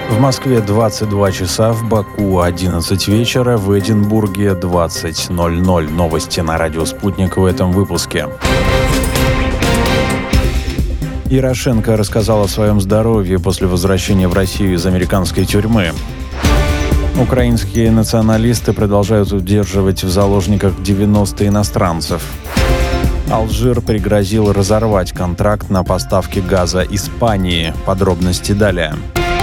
В Москве 22 часа, в Баку 11 вечера, в Эдинбурге 20:00. Новости на радио «Спутник» в этом выпуске. Ярошенко рассказал о своем здоровье после возвращения в Россию из американской тюрьмы. Украинские националисты продолжают удерживать в заложниках 90 иностранцев. Алжир пригрозил разорвать контракт на поставки газа Испании. Подробности далее.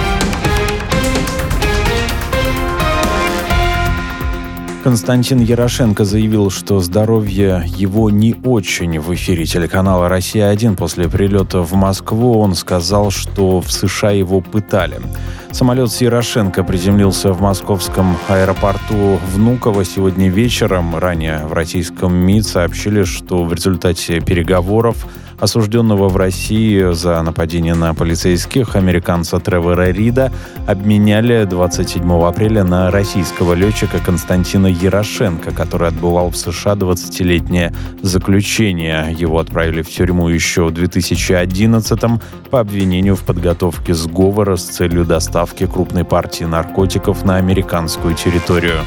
Константин Ярошенко заявил, что здоровье его не очень. В эфире телеканала «Россия-1» после прилета в Москву он сказал, что в США его пытали. Самолет с Ярошенко приземлился в московском аэропорту Внуково сегодня вечером. Ранее в российском МИД сообщили, что в результате переговоров осужденного в России за нападение на полицейских американца Тревора Рида обменяли 27 апреля на российского летчика Константина Ярошенко, который отбывал в США 20-летнее заключение. Его отправили в тюрьму еще в 2011-м по обвинению в подготовке сговора с целью доставки крупной партии наркотиков на американскую территорию.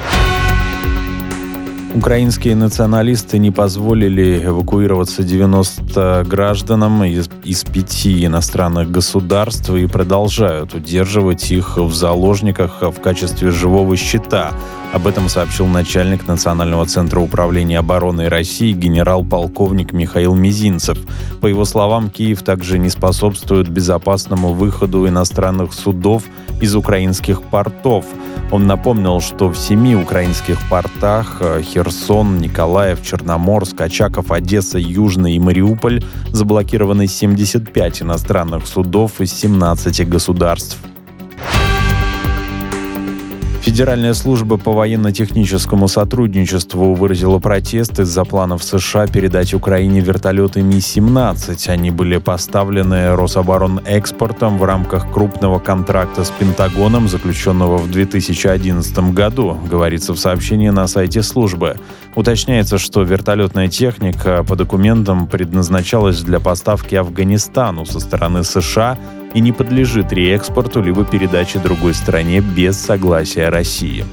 Украинские националисты не позволили эвакуироваться 90 гражданам из 5 иностранных государств и продолжают удерживать их в заложниках в качестве живого щита. Об этом сообщил начальник Национального центра управления обороной России генерал-полковник Михаил Мизинцев. По его словам, Киев также не способствует безопасному выходу иностранных судов из украинских портов. Он напомнил, что в 7 украинских портах – Херсон, Николаев, Черноморск, Очаков, Одесса, Южный и Мариуполь – заблокированы 75 иностранных судов из 17 государств. Федеральная служба по военно-техническому сотрудничеству выразила протест из-за планов США передать Украине вертолеты Ми-17. Они были поставлены Рособоронэкспортом в рамках крупного контракта с Пентагоном, заключенного в 2011 году, говорится в сообщении на сайте службы. Уточняется, что вертолетная техника по документам предназначалась для поставки Афганистану со стороны США и не подлежит реэкспорту либо передаче другой стране без согласия России.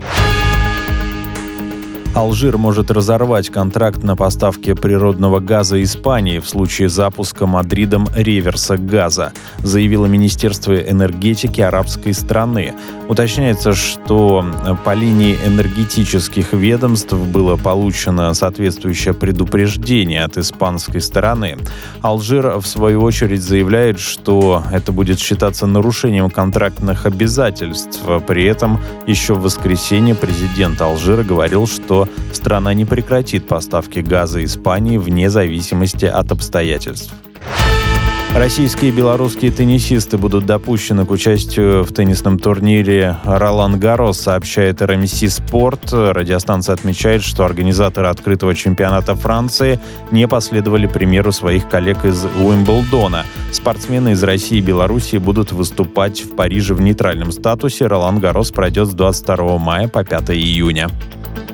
Алжир может разорвать контракт на поставки природного газа Испании в случае запуска Мадридом реверса газа, заявило Министерство энергетики арабской страны. Уточняется, что по линии энергетических ведомств было получено соответствующее предупреждение от испанской стороны. Алжир, в свою очередь, заявляет, что это будет считаться нарушением контрактных обязательств. При этом еще в воскресенье президент Алжира говорил, что страна не прекратит поставки газа Испании вне зависимости от обстоятельств. Российские и белорусские теннисисты будут допущены к участию в теннисном турнире «Ролан Гаррос», сообщает RMC Спорт. Радиостанция отмечает, что организаторы открытого чемпионата Франции не последовали примеру своих коллег из Уимблдона. Спортсмены из России и Белоруссии будут выступать в Париже в нейтральном статусе. «Ролан Гаррос» пройдет с 22 мая по 5 июня.